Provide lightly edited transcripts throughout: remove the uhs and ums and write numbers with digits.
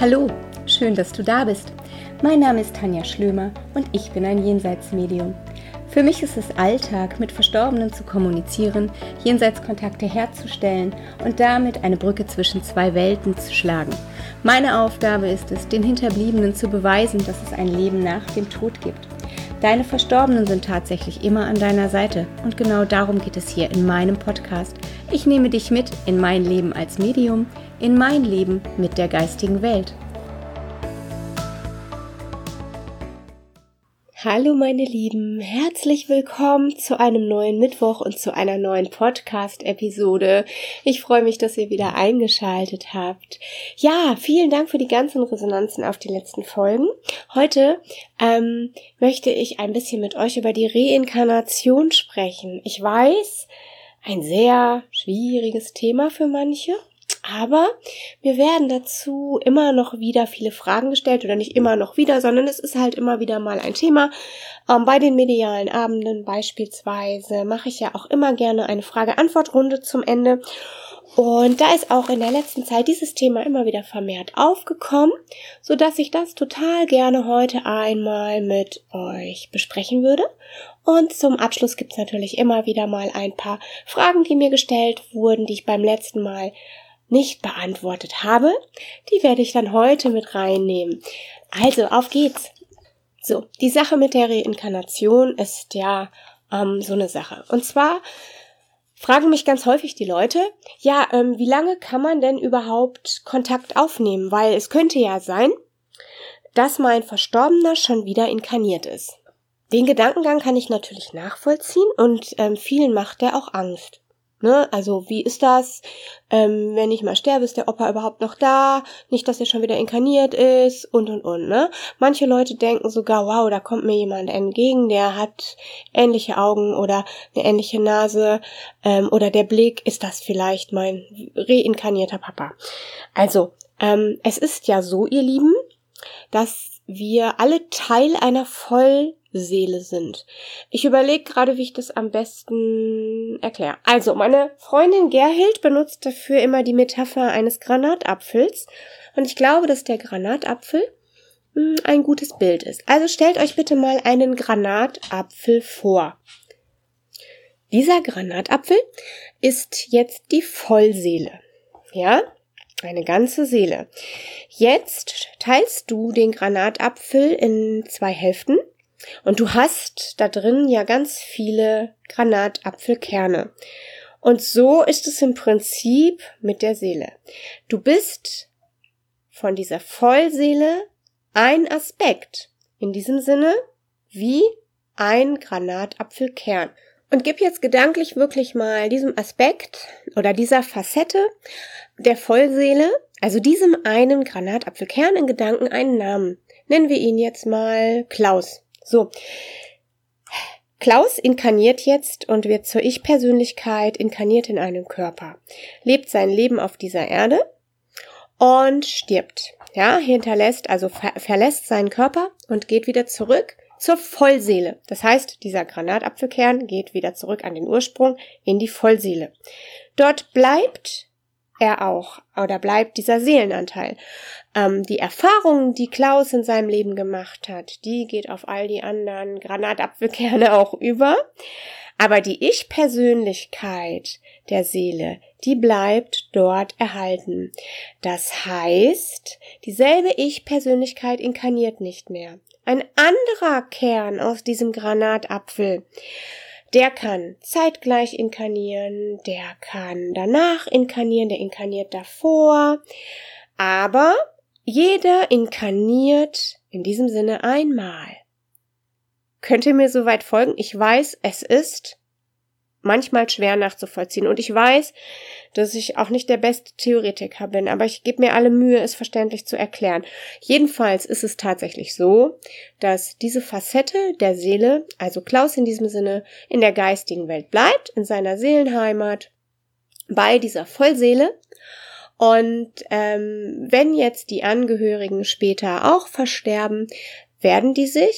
Hallo, schön, dass du da bist. Mein Name ist Tanja Schlömer und ich bin ein Jenseitsmedium. Für mich ist es Alltag, mit Verstorbenen zu kommunizieren, Jenseitskontakte herzustellen und damit eine Brücke zwischen zwei Welten zu schlagen. Meine Aufgabe ist es, den Hinterbliebenen zu beweisen, dass es ein Leben nach dem Tod gibt. Deine Verstorbenen sind tatsächlich immer an deiner Seite und genau darum geht es hier in meinem Podcast. Ich nehme dich mit in mein Leben als Medium, in mein Leben mit der geistigen Welt. Hallo meine Lieben, herzlich willkommen zu einem neuen Mittwoch und zu einer neuen Podcast-Episode. Ich freue mich, dass ihr wieder eingeschaltet habt. Ja, vielen Dank für die ganzen Resonanzen auf die letzten Folgen. Heute möchte ich ein bisschen mit euch über die Reinkarnation sprechen. Ich weiß, ein sehr schwieriges Thema für manche. Aber mir werden dazu immer noch wieder viele Fragen gestellt oder nicht immer noch wieder, sondern es ist halt immer wieder mal ein Thema. Bei den medialen Abenden beispielsweise mache ich ja auch immer gerne eine Frage-Antwort-Runde zum Ende. Und da ist auch in der letzten Zeit dieses Thema immer wieder vermehrt aufgekommen, sodass ich das total gerne heute einmal mit euch besprechen würde. Und zum Abschluss gibt es natürlich immer wieder mal ein paar Fragen, die mir gestellt wurden, die ich beim letzten Mal nicht beantwortet habe. Die werde ich dann heute mit reinnehmen. Also, auf geht's. So, die Sache mit der Reinkarnation ist ja so eine Sache. Und zwar fragen mich ganz häufig die Leute, wie lange kann man denn überhaupt Kontakt aufnehmen? Weil es könnte ja sein, dass mein Verstorbener schon wieder inkarniert ist. Den Gedankengang kann ich natürlich nachvollziehen und vielen macht der auch Angst. Ne? Also wie ist das, wenn ich mal sterbe, ist der Opa überhaupt noch da? Nicht, dass er schon wieder inkarniert ist und. Ne? Manche Leute denken sogar, wow, da kommt mir jemand entgegen, der hat ähnliche Augen oder eine ähnliche Nase oder der Blick, ist das vielleicht mein reinkarnierter Papa? Also, es ist ja so, ihr Lieben, dass wir alle Teil einer Vollseele sind. Ich überlege gerade, wie ich das am besten erkläre. Also, meine Freundin Gerhild benutzt dafür immer die Metapher eines Granatapfels. Und ich glaube, dass der Granatapfel ein gutes Bild ist. Also stellt euch bitte mal einen Granatapfel vor. Dieser Granatapfel ist jetzt die Vollseele. Ja? Eine ganze Seele. Jetzt teilst du den Granatapfel in 2 Hälften und du hast da drin ja ganz viele Granatapfelkerne. Und so ist es im Prinzip mit der Seele. Du bist von dieser Vollseele ein Aspekt, in diesem Sinne wie ein Granatapfelkern. Und gib jetzt gedanklich wirklich mal diesem Aspekt oder dieser Facette der Vollseele, also diesem einen Granatapfelkern in Gedanken einen Namen. Nennen wir ihn jetzt mal Klaus. So. Klaus inkarniert jetzt und wird zur Ich-Persönlichkeit, inkarniert in einem Körper. Lebt sein Leben auf dieser Erde und stirbt. Ja, verlässt seinen Körper und geht wieder zurück zur Vollseele. Das heißt, dieser Granatapfelkern geht wieder zurück an den Ursprung, in die Vollseele. Dort bleibt er auch, oder bleibt dieser Seelenanteil. Die Erfahrungen, die Klaus in seinem Leben gemacht hat, die geht auf all die anderen Granatapfelkerne auch über. Aber die Ich-Persönlichkeit der Seele, die bleibt dort erhalten. Das heißt, dieselbe Ich-Persönlichkeit inkarniert nicht mehr. Ein anderer Kern aus diesem Granatapfel, der kann zeitgleich inkarnieren, der kann danach inkarnieren, der inkarniert davor, aber jeder inkarniert in diesem Sinne einmal. Könnt ihr mir soweit folgen? Ich weiß, es ist manchmal schwer nachzuvollziehen und ich weiß, dass ich auch nicht der beste Theoretiker bin, aber ich gebe mir alle Mühe, es verständlich zu erklären. Jedenfalls ist es tatsächlich so, dass diese Facette der Seele, also Klaus in diesem Sinne, in der geistigen Welt bleibt, in seiner Seelenheimat, bei dieser Vollseele. Und wenn jetzt die Angehörigen später auch versterben, werden die sich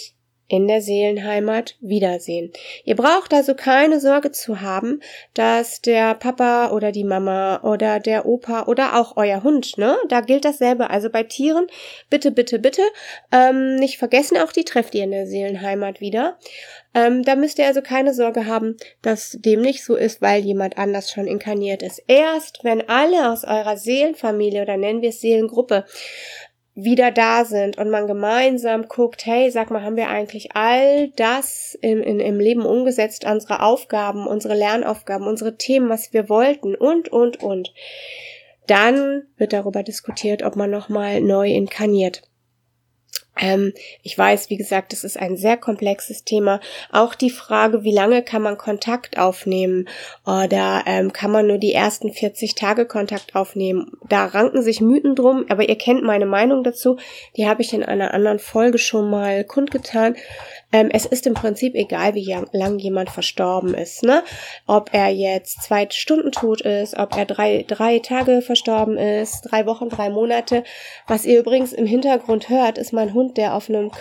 in der Seelenheimat wiedersehen. Ihr braucht also keine Sorge zu haben, dass der Papa oder die Mama oder der Opa oder auch euer Hund, ne, da gilt dasselbe. Also bei Tieren, bitte, bitte, bitte, nicht vergessen, auch die trefft ihr in der Seelenheimat wieder. Da müsst ihr also keine Sorge haben, dass dem nicht so ist, weil jemand anders schon inkarniert ist. Erst wenn alle aus eurer Seelenfamilie oder nennen wir es Seelengruppe wieder da sind und man gemeinsam guckt, hey, sag mal, haben wir eigentlich all das im Leben umgesetzt, unsere Aufgaben, unsere Lernaufgaben, unsere Themen, was wir wollten und. Dann wird darüber diskutiert, ob man nochmal neu inkarniert. Ich weiß, wie gesagt, das ist ein sehr komplexes Thema. Auch die Frage, wie lange kann man Kontakt aufnehmen oder kann man nur die ersten 40 Tage Kontakt aufnehmen. Da ranken sich Mythen drum, aber ihr kennt meine Meinung dazu. Die habe ich in einer anderen Folge schon mal kundgetan. Es ist im Prinzip egal, wie lang jemand verstorben ist, ne? Ob er jetzt 2 Stunden tot ist, ob er 3 Tage verstorben ist, 3 Wochen, 3 Monate. Was ihr übrigens im Hintergrund hört, ist mein Hund, der auf einem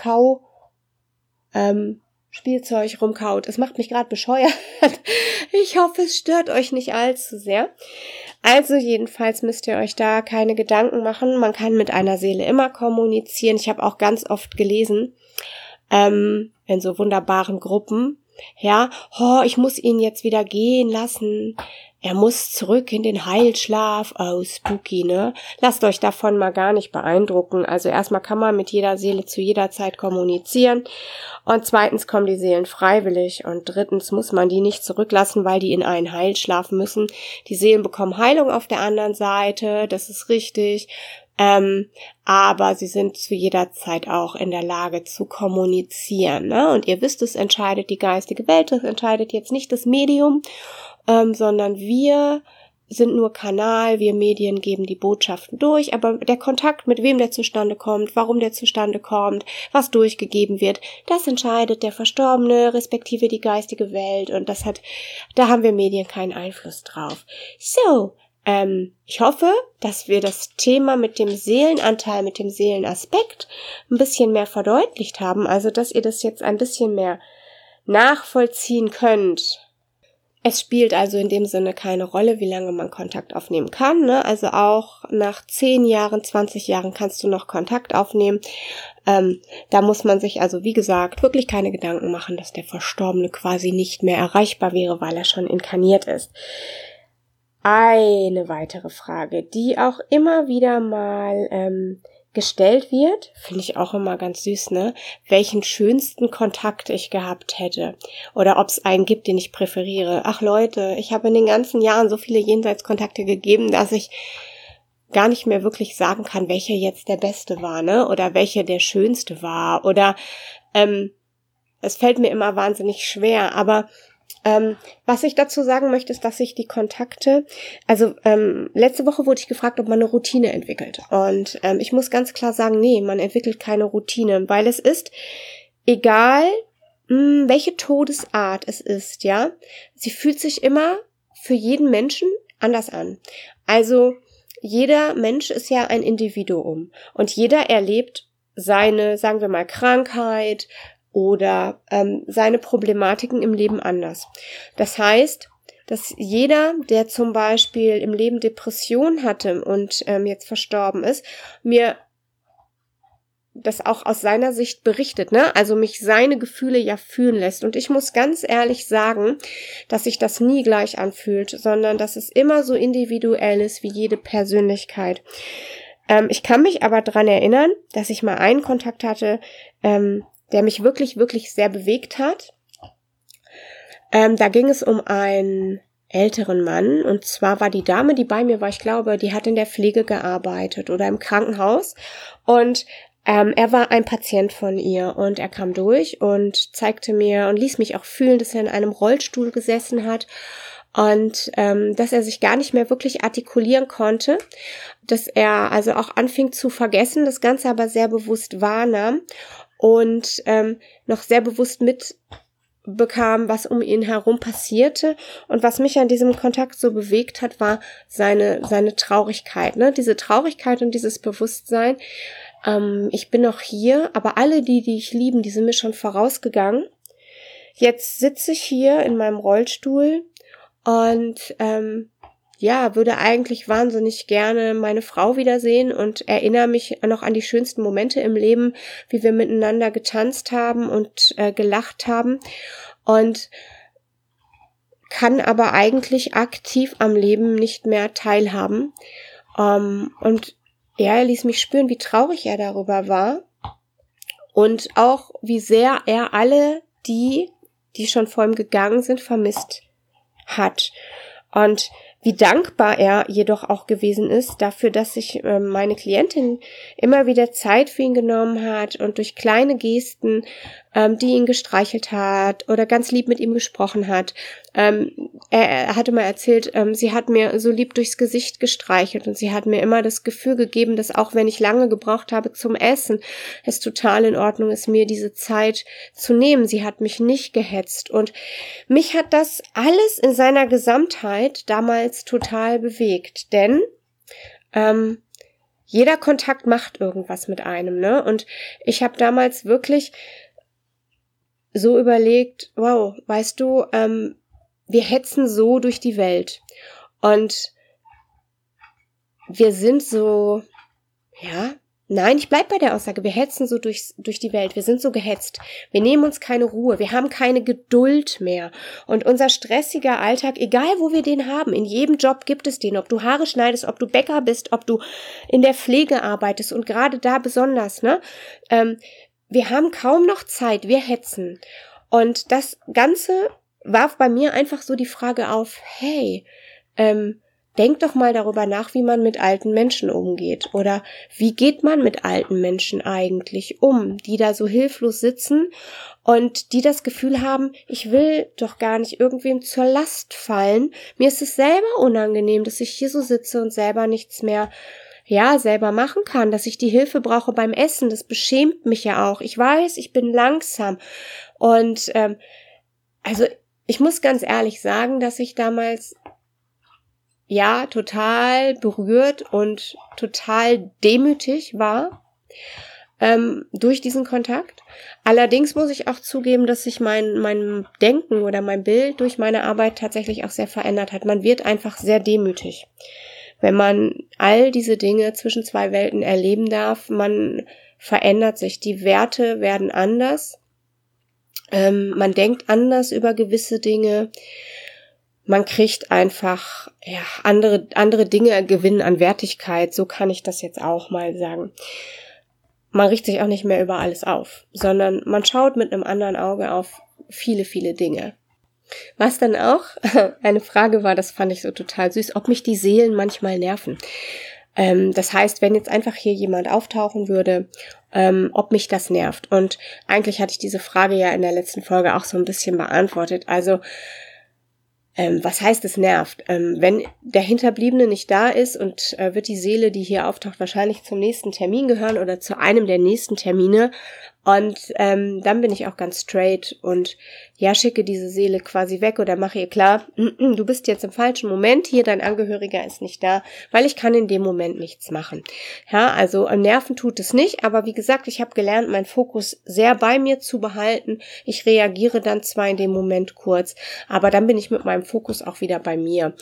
Spielzeug rumkaut. Es macht mich gerade bescheuert. Ich hoffe, es stört euch nicht allzu sehr. Also jedenfalls müsst ihr euch da keine Gedanken machen. Man kann mit einer Seele immer kommunizieren. Ich habe auch ganz oft gelesen, in so wunderbaren Gruppen, ja, ich muss ihn jetzt wieder gehen lassen. Er muss zurück in den Heilschlaf. Oh, spooky, ne? Lasst euch davon mal gar nicht beeindrucken. Also erstmal kann man mit jeder Seele zu jeder Zeit kommunizieren. Und zweitens kommen die Seelen freiwillig. Und drittens muss man die nicht zurücklassen, weil die in einen Heilschlaf müssen. Die Seelen bekommen Heilung auf der anderen Seite. Das ist richtig. Aber sie sind zu jeder Zeit auch in der Lage zu kommunizieren, ne? Und ihr wisst, es entscheidet die geistige Welt, es entscheidet jetzt nicht das Medium, sondern wir sind nur Kanal, wir Medien geben die Botschaften durch, aber der Kontakt, mit wem der zustande kommt, warum der zustande kommt, was durchgegeben wird, das entscheidet der Verstorbene, respektive die geistige Welt, und da haben wir Medien keinen Einfluss drauf. So, ich hoffe, dass wir das Thema mit dem Seelenanteil, mit dem Seelenaspekt ein bisschen mehr verdeutlicht haben, also dass ihr das jetzt ein bisschen mehr nachvollziehen könnt. Es spielt also in dem Sinne keine Rolle, wie lange man Kontakt aufnehmen kann, ne? Also auch nach 10 Jahren, 20 Jahren kannst du noch Kontakt aufnehmen. Da muss man sich also, wie gesagt, wirklich keine Gedanken machen, dass der Verstorbene quasi nicht mehr erreichbar wäre, weil er schon inkarniert ist. Eine weitere Frage, die auch immer wieder mal gestellt wird, finde ich auch immer ganz süß, ne? Welchen schönsten Kontakt ich gehabt hätte oder ob es einen gibt, den ich präferiere. Ach Leute, ich habe in den ganzen Jahren so viele Jenseitskontakte gegeben, dass ich gar nicht mehr wirklich sagen kann, welcher jetzt der beste war, ne? Oder welcher der schönste war. Oder es fällt mir immer wahnsinnig schwer, aber was ich dazu sagen möchte, ist, dass ich die Kontakte, also letzte Woche wurde ich gefragt, ob man eine Routine entwickelt. Und ich muss ganz klar sagen, nee, man entwickelt keine Routine, weil es ist egal, welche Todesart es ist, ja. Sie fühlt sich immer für jeden Menschen anders an. Also jeder Mensch ist ja ein Individuum und jeder erlebt seine, sagen wir mal, Krankheit oder seine Problematiken im Leben anders. Das heißt, dass jeder, der zum Beispiel im Leben Depression hatte und jetzt verstorben ist, mir das auch aus seiner Sicht berichtet, ne? Also mich seine Gefühle ja fühlen lässt. Und ich muss ganz ehrlich sagen, dass sich das nie gleich anfühlt, sondern dass es immer so individuell ist wie jede Persönlichkeit. Ich kann mich aber dran erinnern, dass ich mal einen Kontakt hatte, der mich wirklich, wirklich sehr bewegt hat. Da ging es um einen älteren Mann, und zwar war die Dame, die bei mir war, ich glaube, die hat in der Pflege gearbeitet oder im Krankenhaus, und er war ein Patient von ihr und er kam durch und zeigte mir und ließ mich auch fühlen, dass er in einem Rollstuhl gesessen hat und dass er sich gar nicht mehr wirklich artikulieren konnte, dass er also auch anfing zu vergessen, das Ganze aber sehr bewusst wahrnahm und noch sehr bewusst mitbekam, was um ihn herum passierte. Und was mich an diesem Kontakt so bewegt hat, war seine Traurigkeit, ne? Diese Traurigkeit und dieses Bewusstsein, Ich bin noch hier, aber alle die ich lieben, die sind mir schon vorausgegangen. Jetzt sitze ich hier in meinem Rollstuhl und würde eigentlich wahnsinnig gerne meine Frau wiedersehen und erinnere mich noch an die schönsten Momente im Leben, wie wir miteinander getanzt haben und gelacht haben und kann aber eigentlich aktiv am Leben nicht mehr teilhaben. Und er ließ mich spüren, wie traurig er darüber war und auch wie sehr er alle die schon vor ihm gegangen sind, vermisst hat. Und wie dankbar er jedoch auch gewesen ist dafür, dass sich meine Klientin immer wieder Zeit für ihn genommen hat und durch kleine Gesten, die ihn gestreichelt hat oder ganz lieb mit ihm gesprochen hat. Er hatte mal erzählt, sie hat mir so lieb durchs Gesicht gestreichelt und sie hat mir immer das Gefühl gegeben, dass auch wenn ich lange gebraucht habe zum Essen, es total in Ordnung ist, mir diese Zeit zu nehmen. Sie hat mich nicht gehetzt und mich hat das alles in seiner Gesamtheit damals total bewegt, denn jeder Kontakt macht irgendwas mit einem, ne? Und ich habe damals wirklich so überlegt, wow, weißt du, wir hetzen so durch die Welt und wir sind so, nein, ich bleib bei der Aussage, wir hetzen so durch die Welt, wir sind so gehetzt, wir nehmen uns keine Ruhe, wir haben keine Geduld mehr und unser stressiger Alltag, egal wo wir den haben, in jedem Job gibt es den, ob du Haare schneidest, ob du Bäcker bist, ob du in der Pflege arbeitest und gerade da besonders, ne, wir haben kaum noch Zeit, wir hetzen. Und das Ganze warf bei mir einfach so die Frage auf, hey, denk doch mal darüber nach, wie man mit alten Menschen umgeht. Oder wie geht man mit alten Menschen eigentlich um, die da so hilflos sitzen und die das Gefühl haben, ich will doch gar nicht irgendwem zur Last fallen. Mir ist es selber unangenehm, dass ich hier so sitze und selber nichts mehr selber machen kann, dass ich die Hilfe brauche beim Essen, das beschämt mich ja auch. Ich weiß, ich bin langsam und also ich muss ganz ehrlich sagen, dass ich damals total berührt und total demütig war durch diesen Kontakt. Allerdings muss ich auch zugeben, dass sich mein Denken oder mein Bild durch meine Arbeit tatsächlich auch sehr verändert hat. Man wird einfach sehr demütig. Wenn man all diese Dinge zwischen zwei Welten erleben darf, man verändert sich. Die Werte werden anders. Man denkt anders über gewisse Dinge. Man kriegt einfach, andere Dinge gewinnen an Wertigkeit. So kann ich das jetzt auch mal sagen. Man richtet sich auch nicht mehr über alles auf, sondern man schaut mit einem anderen Auge auf viele, viele Dinge. Was dann auch eine Frage war, das fand ich so total süß, ob mich die Seelen manchmal nerven. Das heißt, wenn jetzt einfach hier jemand auftauchen würde, ob mich das nervt. Und eigentlich hatte ich diese Frage ja in der letzten Folge auch so ein bisschen beantwortet. Also, was heißt es nervt? Wenn der Hinterbliebene nicht da ist und wird die Seele, die hier auftaucht, wahrscheinlich zum nächsten Termin gehören oder zu einem der nächsten Termine. Und dann bin ich auch ganz straight und schicke diese Seele quasi weg oder mache ihr klar, du bist jetzt im falschen Moment hier, dein Angehöriger ist nicht da, weil ich kann in dem Moment nichts machen. Ja, also Nerven tut es nicht, aber wie gesagt, ich habe gelernt, meinen Fokus sehr bei mir zu behalten. Ich reagiere dann zwar in dem Moment kurz, aber dann bin ich mit meinem Fokus auch wieder bei mir.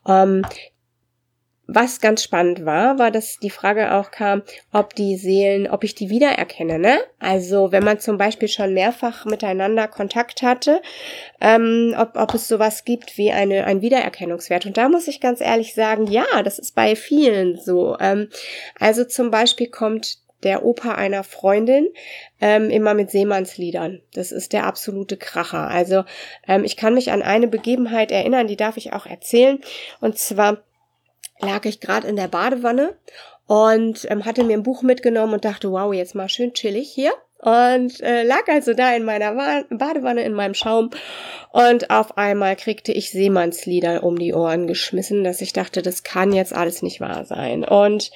Was ganz spannend war, dass die Frage auch kam, ob ich die wiedererkenne, ne? Also, wenn man zum Beispiel schon mehrfach miteinander Kontakt hatte, ob es sowas gibt wie ein Wiedererkennungswert. Und da muss ich ganz ehrlich sagen, ja, das ist bei vielen so. Also zum Beispiel kommt der Opa einer Freundin immer mit Seemannsliedern. Das ist der absolute Kracher. Also, ich kann mich an eine Begebenheit erinnern, die darf ich auch erzählen. Und zwar lag ich gerade in der Badewanne und hatte mir ein Buch mitgenommen und dachte, wow, jetzt mal schön chillig hier. Und lag also da in meiner Badewanne, in meinem Schaum. Und auf einmal kriegte ich Seemannslieder um die Ohren geschmissen, dass ich dachte, das kann jetzt alles nicht wahr sein. Und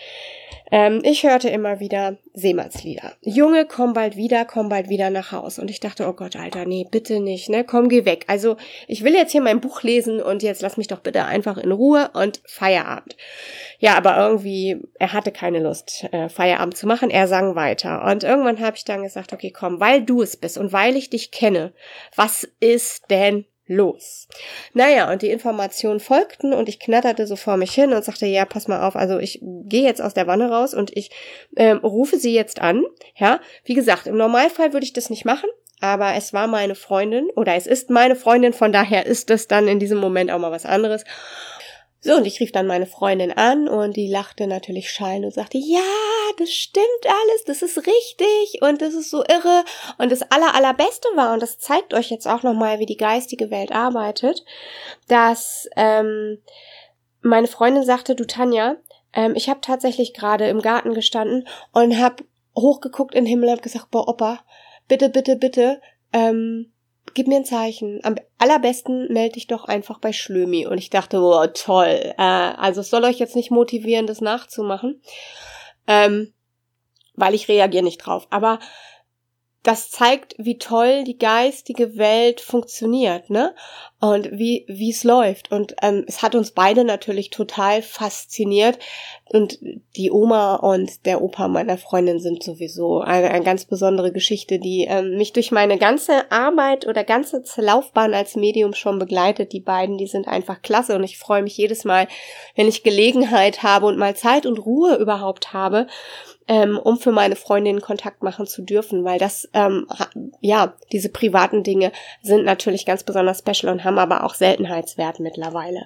Ich hörte immer wieder Seemannslieder. Junge, komm bald wieder nach Haus. Und ich dachte, oh Gott, Alter, nee, bitte nicht, ne? Komm, geh weg. Also, ich will jetzt hier mein Buch lesen und jetzt lass mich doch bitte einfach in Ruhe und Feierabend. Ja, aber irgendwie, er hatte keine Lust, Feierabend zu machen. Er sang weiter. Und irgendwann habe ich dann gesagt, okay, komm, weil du es bist und weil ich dich kenne, was ist denn los? Naja, und die Informationen folgten und ich knatterte so vor mich hin und sagte, ja, pass mal auf, also ich gehe jetzt aus der Wanne raus und ich rufe sie jetzt an. Ja, wie gesagt, im Normalfall würde ich das nicht machen, aber es war meine Freundin oder es ist meine Freundin, von daher ist es dann in diesem Moment auch mal was anderes. So, und ich rief dann meine Freundin an und die lachte natürlich schallend und sagte, ja, das stimmt alles, das ist richtig und das ist so irre. Und das Allerbeste war, und das zeigt euch jetzt auch nochmal, wie die geistige Welt arbeitet, dass meine Freundin sagte, du Tanja, ich habe tatsächlich gerade im Garten gestanden und habe hochgeguckt in den Himmel und hab gesagt, boah, Opa, bitte, gib mir ein Zeichen. Am allerbesten melde dich doch einfach bei Schlömi. Und ich dachte, oh, toll. Also es soll euch jetzt nicht motivieren, das nachzumachen, weil ich reagiere nicht drauf. Aber das zeigt, wie toll die geistige Welt funktioniert, ne? Und wie es läuft. Und es hat uns beide natürlich total fasziniert. Und die Oma und der Opa meiner Freundin sind sowieso eine ganz besondere Geschichte, die mich durch meine ganze Arbeit oder ganze Laufbahn als Medium schon begleitet. Die beiden, die sind einfach klasse. Und ich freue mich jedes Mal, wenn ich Gelegenheit habe und mal Zeit und Ruhe überhaupt habe, um für meine Freundin Kontakt machen zu dürfen, weil das, diese privaten Dinge sind natürlich ganz besonders special und haben aber auch Seltenheitswert mittlerweile.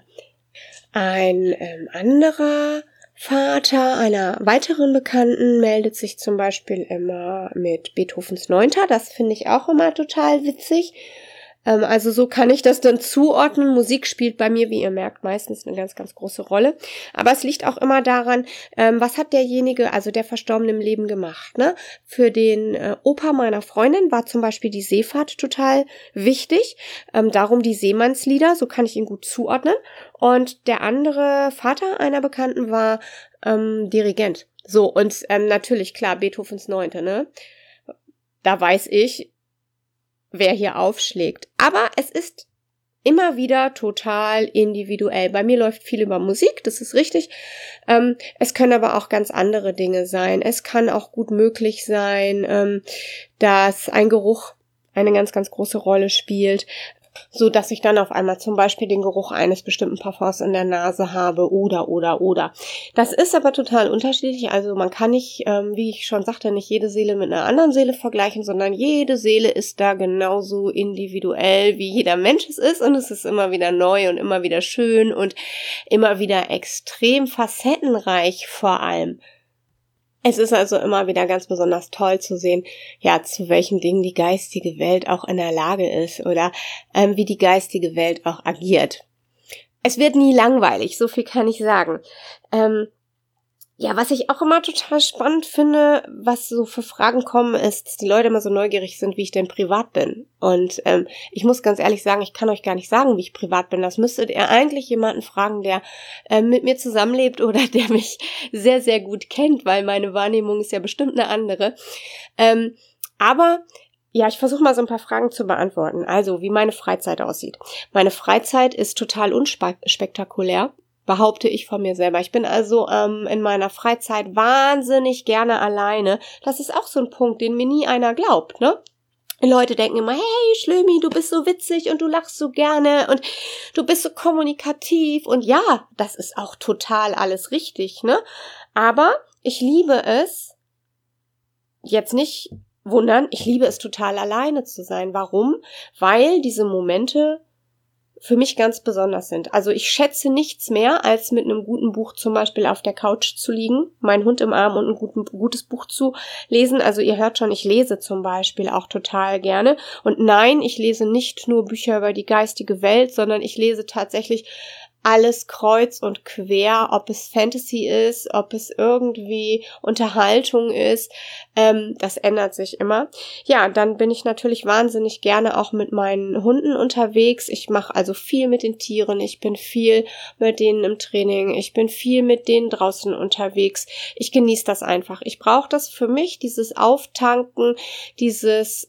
Ein anderer Vater einer weiteren Bekannten meldet sich zum Beispiel immer mit Beethovens 9. Das finde ich auch immer total witzig. Also so kann ich das dann zuordnen. Musik spielt bei mir, wie ihr merkt, meistens eine ganz, ganz große Rolle. Aber es liegt auch immer daran, was hat derjenige, also der Verstorbene im Leben gemacht, ne? Für den Opa meiner Freundin war zum Beispiel die Seefahrt total wichtig. Darum die Seemannslieder, so kann ich ihn gut zuordnen. Und der andere Vater einer Bekannten war Dirigent. So, und natürlich, klar, Beethovens 9., ne? Da weiß ich, wer hier aufschlägt. Aber es ist immer wieder total individuell. Bei mir läuft viel über Musik, das ist richtig. Es können aber auch ganz andere Dinge sein. Es kann auch gut möglich sein, dass ein Geruch eine ganz, ganz große Rolle spielt, so dass ich dann auf einmal zum Beispiel den Geruch eines bestimmten Parfums in der Nase habe oder. Das ist aber total unterschiedlich, also man kann nicht, wie ich schon sagte, nicht jede Seele mit einer anderen Seele vergleichen, sondern jede Seele ist da genauso individuell, wie jeder Mensch es ist und es ist immer wieder neu und immer wieder schön und immer wieder extrem facettenreich vor allem. Es ist also immer wieder ganz besonders toll zu sehen, ja, zu welchen Dingen die geistige Welt auch in der Lage ist oder wie die geistige Welt auch agiert. Es wird nie langweilig, so viel kann ich sagen. Was ich auch immer total spannend finde, was so für Fragen kommen, ist, dass die Leute immer so neugierig sind, wie ich denn privat bin. Und ich muss ganz ehrlich sagen, ich kann euch gar nicht sagen, wie ich privat bin. Das müsstet ihr eigentlich jemanden fragen, der mit mir zusammenlebt oder der mich sehr, sehr gut kennt, weil meine Wahrnehmung ist ja bestimmt eine andere. Ich versuche mal so ein paar Fragen zu beantworten. Also, wie meine Freizeit aussieht. Meine Freizeit ist total unspektakulär. Behaupte ich von mir selber. Ich bin also in meiner Freizeit wahnsinnig gerne alleine. Das ist auch so ein Punkt, den mir nie einer glaubt, ne? Die Leute denken immer, hey Schlömi, du bist so witzig und du lachst so gerne und du bist so kommunikativ. Und ja, das ist auch total alles richtig, ne? Aber ich liebe es, jetzt nicht wundern, ich liebe es total alleine zu sein. Warum? Weil diese Momente für mich ganz besonders sind. Also ich schätze nichts mehr, als mit einem guten Buch zum Beispiel auf der Couch zu liegen, meinen Hund im Arm und ein gutes Buch zu lesen. Also ihr hört schon, ich lese zum Beispiel auch total gerne. Und nein, ich lese nicht nur Bücher über die geistige Welt, sondern ich lese tatsächlich alles kreuz und quer, ob es Fantasy ist, ob es irgendwie Unterhaltung ist, das ändert sich immer. Ja, dann bin ich natürlich wahnsinnig gerne auch mit meinen Hunden unterwegs. Ich mache also viel mit den Tieren, ich bin viel mit denen im Training, ich bin viel mit denen draußen unterwegs. Ich genieße das einfach. Ich brauche das für mich, dieses Auftanken, dieses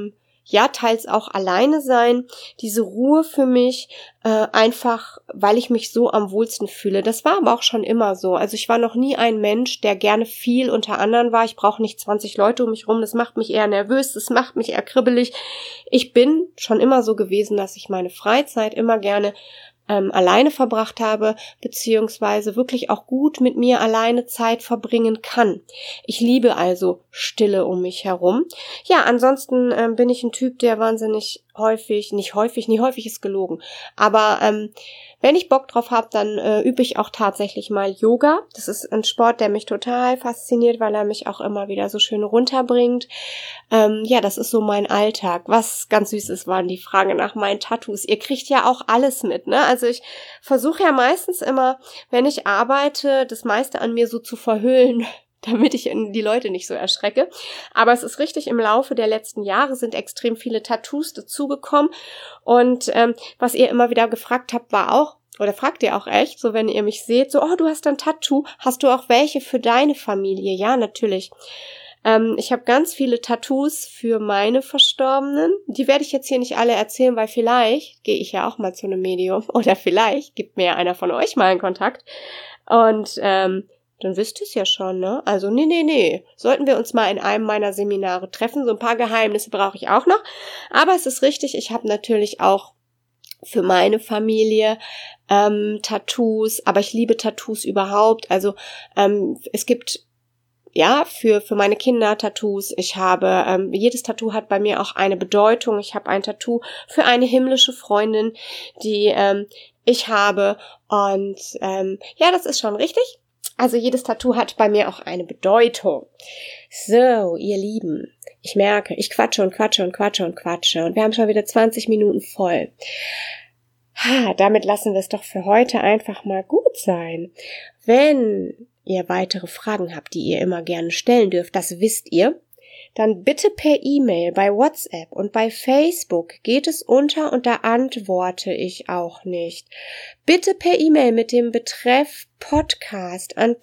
teils auch alleine sein, diese Ruhe für mich, einfach, weil ich mich so am wohlsten fühle. Das war aber auch schon immer so. Also ich war noch nie ein Mensch, der gerne viel unter anderen war. Ich brauche nicht 20 Leute um mich rum. Das macht mich eher nervös, das macht mich eher kribbelig. Ich bin schon immer so gewesen, dass ich meine Freizeit immer gerne alleine verbracht habe, beziehungsweise wirklich auch gut mit mir alleine Zeit verbringen kann. Ich liebe also Stille um mich herum. Ja, ansonsten bin ich ein Typ, der wahnsinnig nicht häufig ist gelogen, aber wenn ich Bock drauf habe, dann übe ich auch tatsächlich mal Yoga. Das ist ein Sport, der mich total fasziniert, weil er mich auch immer wieder so schön runterbringt. Das ist so mein Alltag. Was ganz süß ist, waren die Frage nach meinen Tattoos. Ihr kriegt ja auch alles mit, ne? Also ich versuche ja meistens immer, wenn ich arbeite, das meiste an mir so zu verhüllen, damit ich die Leute nicht so erschrecke. Aber es ist richtig, im Laufe der letzten Jahre sind extrem viele Tattoos dazugekommen. Und was ihr immer wieder gefragt habt, war auch, oder fragt ihr auch echt, so wenn ihr mich seht, so, oh, du hast ein Tattoo, hast du auch welche für deine Familie? Ja, natürlich. Ich habe ganz viele Tattoos für meine Verstorbenen. Die werde ich jetzt hier nicht alle erzählen, weil vielleicht gehe ich ja auch mal zu einem Medium oder vielleicht gibt mir ja einer von euch mal einen Kontakt. Und dann wisst ihr es ja schon, ne? Also nee. Sollten wir uns mal in einem meiner Seminare treffen. So ein paar Geheimnisse brauche ich auch noch. Aber es ist richtig, ich habe natürlich auch für meine Familie Tattoos. Aber ich liebe Tattoos überhaupt. Also es gibt für meine Kinder Tattoos. Ich habe, jedes Tattoo hat bei mir auch eine Bedeutung. Ich habe ein Tattoo für eine himmlische Freundin, die ich habe. Und das ist schon richtig. Also jedes Tattoo hat bei mir auch eine Bedeutung. So, ihr Lieben, ich merke, ich quatsche und wir haben schon wieder 20 Minuten voll. Damit lassen wir es doch für heute einfach mal gut sein. Wenn ihr weitere Fragen habt, die ihr immer gerne stellen dürft, das wisst ihr, dann bitte per E-Mail, bei WhatsApp und bei Facebook geht es unter und da antworte ich auch nicht. Bitte per E-Mail mit dem Betreff Podcast an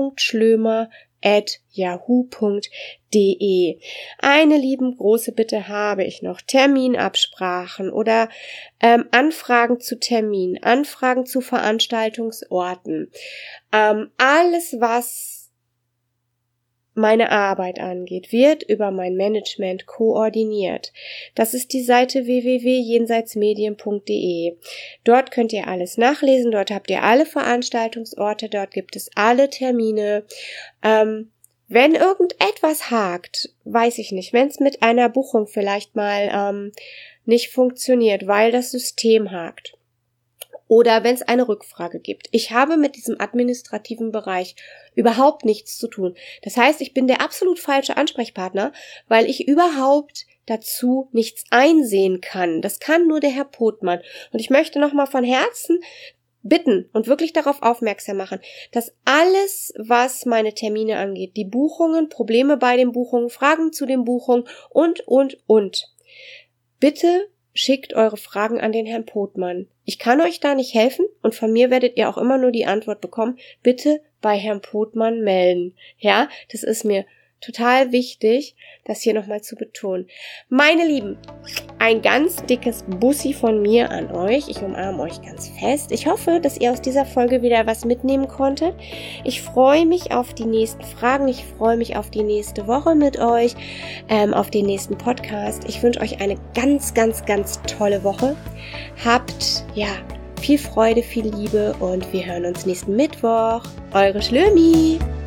t.schlömer@yahoo.de. Eine liebe Bitte habe ich noch. Terminabsprachen oder Anfragen zu Terminen, Anfragen zu Veranstaltungsorten. Alles, was meine Arbeit angeht, wird über mein Management koordiniert. Das ist die Seite www.jenseitsmedien.de. Dort könnt ihr alles nachlesen, dort habt ihr alle Veranstaltungsorte, dort gibt es alle Termine. Wenn irgendetwas hakt, weiß ich nicht, wenn es mit einer Buchung vielleicht mal nicht funktioniert, weil das System hakt. Oder wenn es eine Rückfrage gibt. Ich habe mit diesem administrativen Bereich überhaupt nichts zu tun. Das heißt, ich bin der absolut falsche Ansprechpartner, weil ich überhaupt dazu nichts einsehen kann. Das kann nur der Herr Pothmann. Und ich möchte nochmal von Herzen bitten und wirklich darauf aufmerksam machen, dass alles, was meine Termine angeht, die Buchungen, Probleme bei den Buchungen, Fragen zu den Buchungen und, bitte schickt eure Fragen an den Herrn Pothmann. Ich kann euch da nicht helfen und von mir werdet ihr auch immer nur die Antwort bekommen, bitte bei Herrn Pothmann melden. Ja, das ist mir total wichtig, das hier nochmal zu betonen. Meine Lieben, ein ganz dickes Bussi von mir an euch. Ich umarme euch ganz fest. Ich hoffe, dass ihr aus dieser Folge wieder was mitnehmen konntet. Ich freue mich auf die nächsten Fragen. Ich freue mich auf die nächste Woche mit euch, auf den nächsten Podcast. Ich wünsche euch eine ganz, ganz, ganz tolle Woche. Habt, viel Freude, viel Liebe und wir hören uns nächsten Mittwoch. Eure Schlömi!